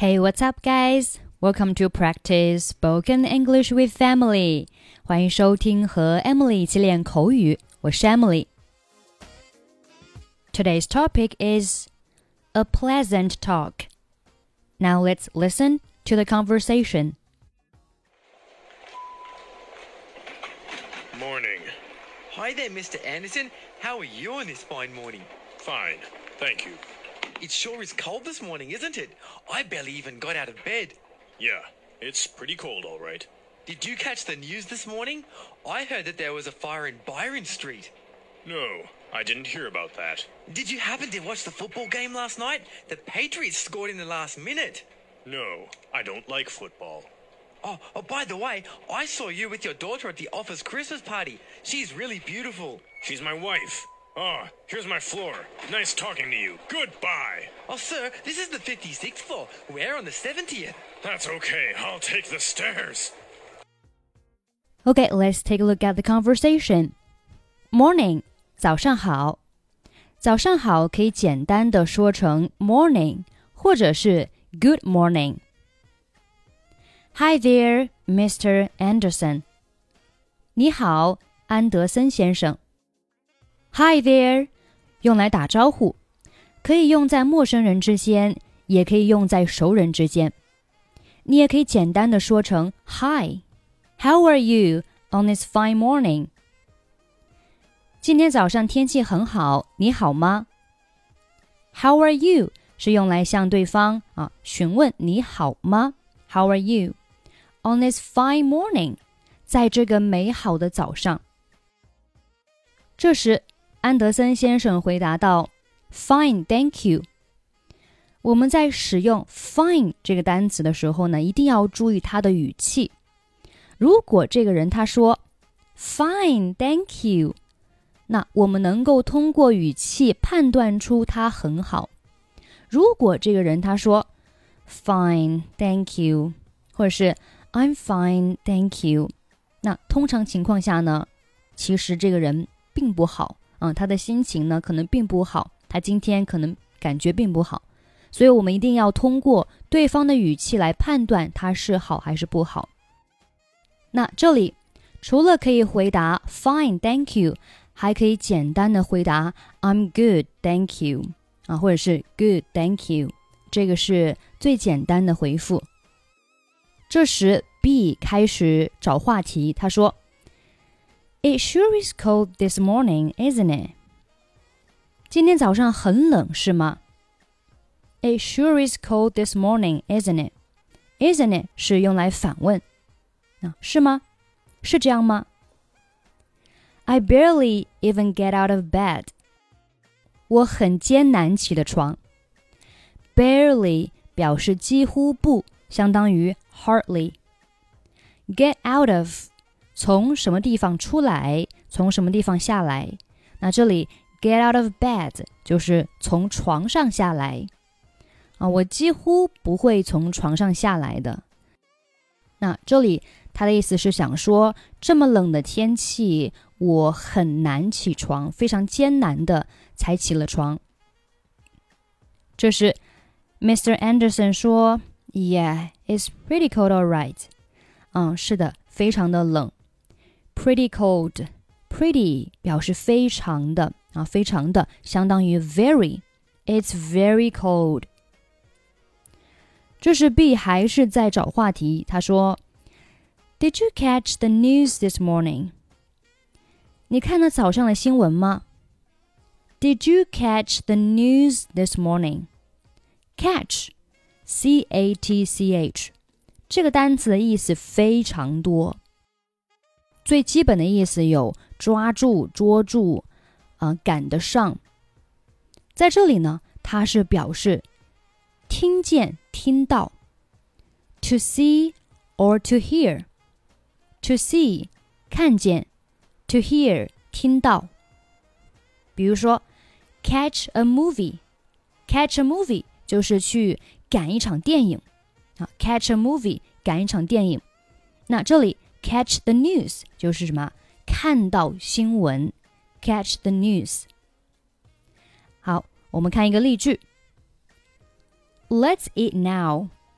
Hey, what's up, guys? Welcome to practice spoken English with Emily. 欢迎收听和 Emily 一起练口语，我是 Emily. Today's topic is a pleasant talk. Now let's listen to the conversation. Morning. Hi there, Mr. Anderson. How are you on this fine morning? Fine, thank you. It sure is cold this morning, isn't it? I barely even got out of bed. Yeah, it's pretty cold, all right. Did you catch the news this morning? I heard that there was a fire in Byron Street. No, I didn't hear about that. Did you happen to watch the football game last night? The Patriots scored in the last minute. No, I don't like football. Oh, by the way, I saw you with your daughter at the office Christmas party. She's really beautiful. She's my wife. Oh, here's my floor. Nice talking to you. Goodbye. Oh, sir, this is the 56th floor. We're on the 70th. That's okay. I'll take the stairs. Okay, let's take a look at the conversation. Morning, 早上好。早上好可以简单的说成 morning 或者是 good morning. Hi there, Mr. Anderson. 你好，安德森先生。Hi there 用来打招呼，可以用在陌生人之间，也可以用在熟人之间。你也可以简单的说成 Hi, how are you on this fine morning? 今天早上天气很好，你好吗？ How are you 是用来向对方询问你好吗？ How are you on this fine morning? 在这个美好的早上。这时安德森先生回答道 Fine, thank you. 我们在使用 fine 这个单词的时候呢，一定要注意它的语气。如果这个人他说 Fine, thank you, 那我们能够通过语气判断出他很好。如果这个人他说 Fine, thank you, 或者是 I'm fine, thank you, 那通常情况下呢，其实这个人并不好。他的心情呢可能并不好，他今天可能感觉并不好，所以我们一定要通过对方的语气来判断他是好还是不好。那这里除了可以回答 Fine, thank you, 还可以简单的回答 I'm good, thank you, 或者是 Good, thank you, 这个是最简单的回复。这时 B 开始找话题，他说It sure is cold this morning, isn't it? 今天早上很冷，是吗？ It sure is cold this morning, isn't it? Isn't it 是用来反问。是吗？是这样吗？ I barely even get out of bed. 我很艰难起的床。Barely 表示几乎不，相当于 hardly. Get out of从什么地方出来，从什么地方下来。那这里 get out of bed 就是从床上下来。我几乎不会从床上下来的。那这里他的意思是想说，这么冷的天气，我很难起床，非常艰难的才起了床。这时 Mr. Anderson 说 Yeah, it's pretty cold, all right. 是的，非常的冷。Pretty cold, pretty 表示非常的非常的相当于 very. It's very cold. 这时 B 还是在找话题，他说 Did you catch the news this morning? 你看了早上的新闻吗？ Did you catch the news this morning? Catch, C-A-T-C-H 这个单词的意思非常多。最基本的意思有抓住、捉住，赶得上。在这里呢，它是表示听见、听到。To see or to hear. To see 看见， to hear 听到。比如说 catch a movie. Catch a movie 就是去赶一场电影。Catch a movie 赶一场电影。那这里Catch the news 就是什么？看到新闻 Catch the news。 好，我们看一个例句。Let's eat now.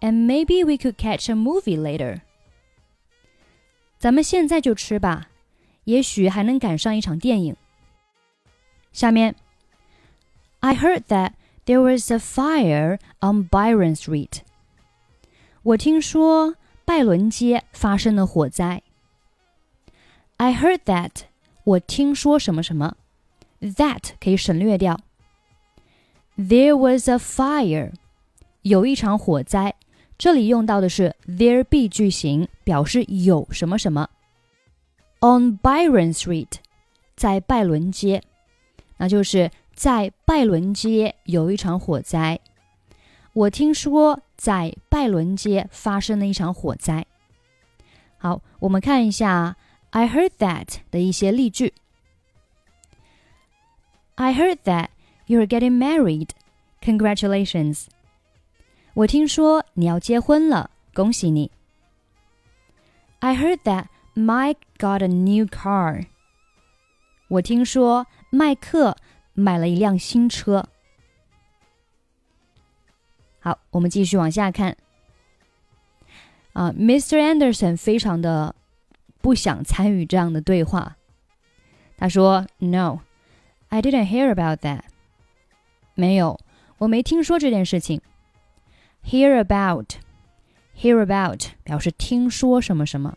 and maybe we could catch a movie later. 咱们现在就吃吧，也许还能赶上一场电影。下面 I heard that there was a fire on Byron Street. 我听说拜伦街发生了火灾。I heard that 我听说什么什么 That 可以省略掉。There was a fire 有一场火灾，这里用到的是 there be 句型，表示有什么什么。On Byron Street 在拜伦街，那就是在拜伦街有一场火灾。我听说在拜伦街发生了一场火灾。好，我们看一下 I heard that 的一些例句。I heard that you're getting married. Congratulations. 我听说你要结婚了，恭喜你。I heard that Mike got a new car. 我听说麦克买了一辆新车。好，我们继续往下看。Mr. Anderson 非常的不想参与这样的对话。他说 No, I didn't hear about that. 没有，我没听说这件事情。Hear about 表示听说什么什么。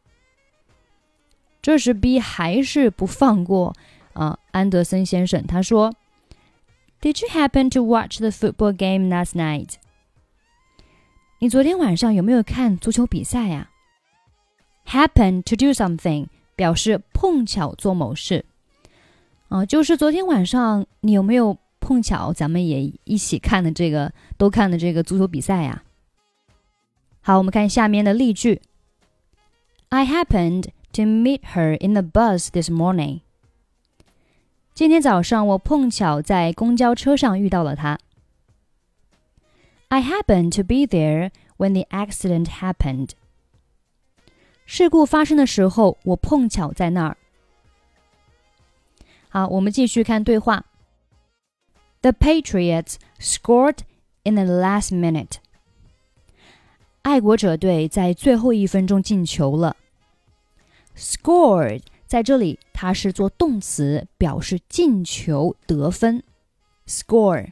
这时 B 还是不放过安德森先生，他说 Did you happen to watch the football game last night? 你昨天晚上有没有看足球比赛呀？Happen to do something 表示碰巧做某事。就是昨天晚上你有没有碰巧咱们也一起看的这个都看的这个足球比赛呀？好，我们看下面的例句。I happened to meet her in the bus this morning. 今天早上我碰巧在公交车上遇到了她。I happened to be there when the accident happened. 事故发生的时候，我碰巧在那儿。好，我们继续看对话。The Patriots scored in the last minute. 爱国者队在最后1分钟进球了。Scored 在这里它是做动词，表示进球得分。Score.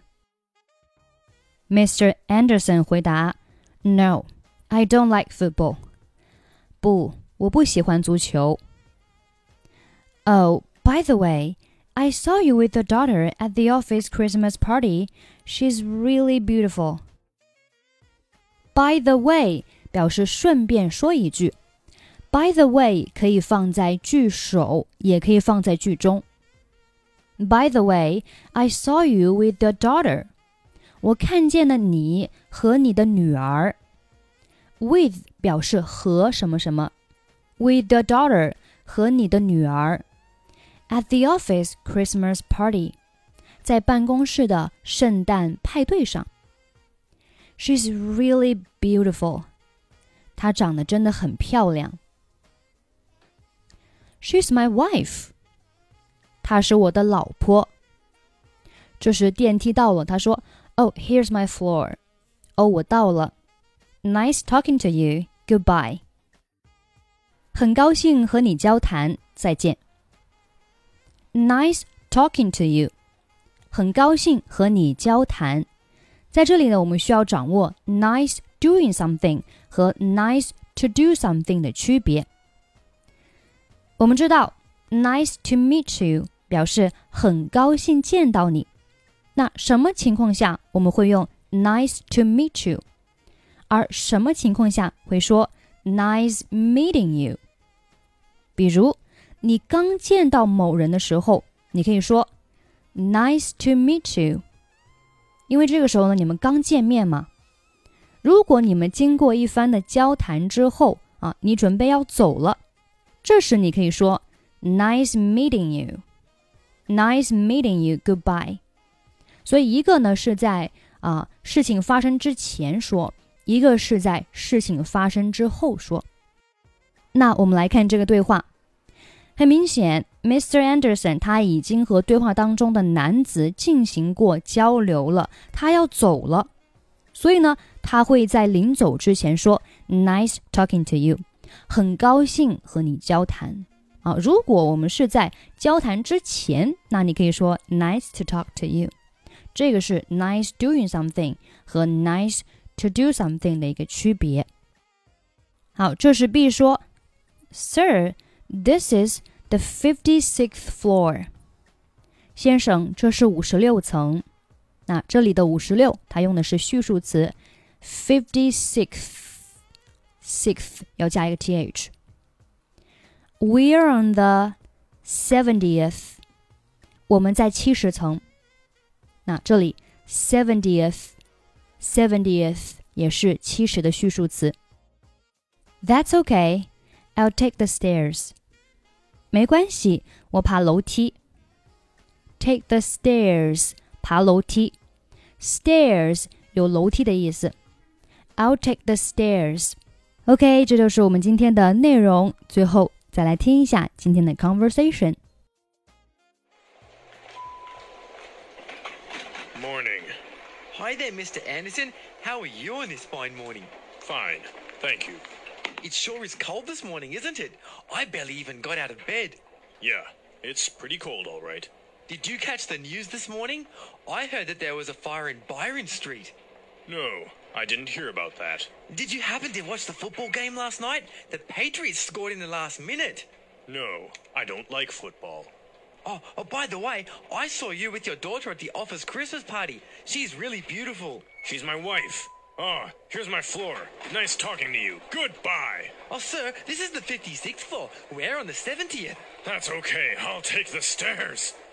Mr. Anderson 回答 No, I don't like football. 不，我不喜欢足球。Oh, by the way, I saw you with your daughter at the office Christmas party. She's really beautiful. By the way 表示顺便说一句。By the way 可以放在句首，也可以放在句中。By the way, I saw you with your daughter. 我看见了你和你的女儿。With 表示和什么什么。With your daughter 和你的女儿。At the office Christmas party 在办公室的圣诞派对上。She's really beautiful. 她长得真的很漂亮。She's my wife. 她是我的老婆。这时电梯到了，他说 Oh, here's my floor. 我到了。Nice talking to you. Goodbye. 很高兴和你交谈，再见。Nice talking to you. 很高兴和你交谈。在这里呢，我们需要掌握 nice doing something 和 nice to do something 的区别。我们知道 nice to meet you 表示很高兴见到你。那什么情况下我们会用 nice to meet you？ 而什么情况下会说 nice meeting you？ 比如你刚见到某人的时候，你可以说 nice to meet you， 因为这个时候呢，你们刚见面嘛。如果你们经过一番的交谈之后你准备要走了，这时你可以说 nice meeting you. Nice meeting you. Goodbye. 所以一个呢是在事情发生之前说，一个是在事情发生之后说。那我们来看这个对话。很明显 Mr. Anderson 他已经和对话当中的男子进行过交流了，他要走了。 所以呢，他会在临走之前说 Nice talking to you， 很高兴和你交谈啊。如果我们是在交谈之前，那你可以说 Nice to talk to you， 这个是 nice doing something 和 nice to do something 的一个区别。好，这是 B 说 Sir, this is the 56th floor。 先生，这是56层。那这里的56它用的是序数词 56th 要加一个 th。 We're on the 70th， 我们在70层。那这里 70th 也是70的序数词。 That's okay, I'll take the stairs。 没关系，我爬楼梯。 Take the stairs， 爬楼梯。 Stairs 有楼梯的意思。 I'll take the stairs。 OK， 这就是我们今天的内容。最后再来听一下今天的 conversation。 Morning. Hi there, Mr. Anderson. How are you on this fine morning? Fine, thank you. It sure is cold this morning, isn't it? I barely even got out of bed. Yeah, it's pretty cold, all right. Did you catch the news this morning? I heard that there was a fire in Byron Street. No, I didn't hear about that. Did you happen to watch the football game last night? The Patriots scored in the last minute. No, I don't like football. Oh, by the way, I saw you with your daughter at the office Christmas party. She's really beautiful. She's my wife. Ah, here's my floor. Nice talking to you. Goodbye. Oh, sir, this is the 56th floor. We're on the 70th. That's okay. I'll take the stairs.